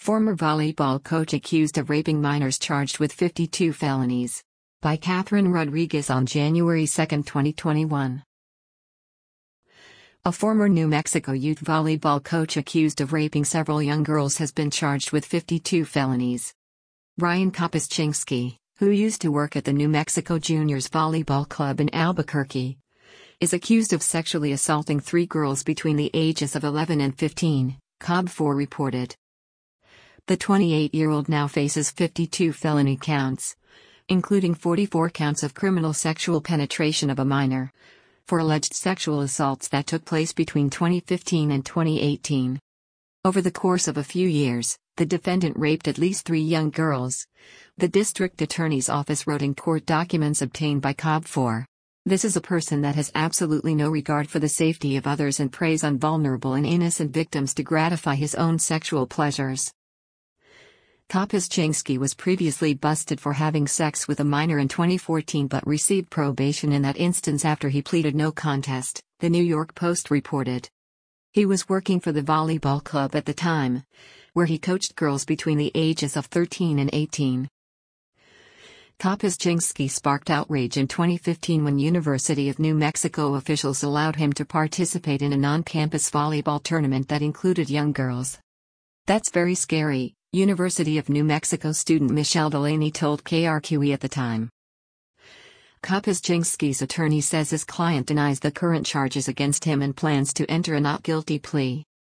Former volleyball coach accused of raping minors charged with 52 felonies. By Catherine Rodriguez on January 2, 2021. A former New Mexico youth volleyball coach accused of raping several young girls has been charged with 52 felonies. Ryan Kopaszynski, who used to work at the New Mexico Juniors Volleyball Club in Albuquerque, is accused of sexually assaulting 3 girls between the ages of 11 and 15, KOB4 reported. The 28-year-old now faces 52 felony counts, including 44 counts of criminal sexual penetration of a minor, for alleged sexual assaults that took place between 2015 and 2018. Over the course of a few years, the defendant raped at least 3 young girls, the district attorney's office wrote in court documents obtained by KOB4. This is a person that has absolutely no regard for the safety of others and preys on vulnerable and innocent victims to gratify his own sexual pleasures. Kopaszynski was previously busted for having sex with a minor in 2014 but received probation in that instance after he pleaded no contest, the New York Post reported. He was working for the volleyball club at the time, where he coached girls between the ages of 13 and 18. Kopaszynski sparked outrage in 2015 when University of New Mexico officials allowed him to participate in a non-campus volleyball tournament that included young girls. "That's very scary," University of New Mexico student Michelle Delaney told KRQE at the time. Kopaszynski's attorney says his client denies the current charges against him and plans to enter a not guilty plea.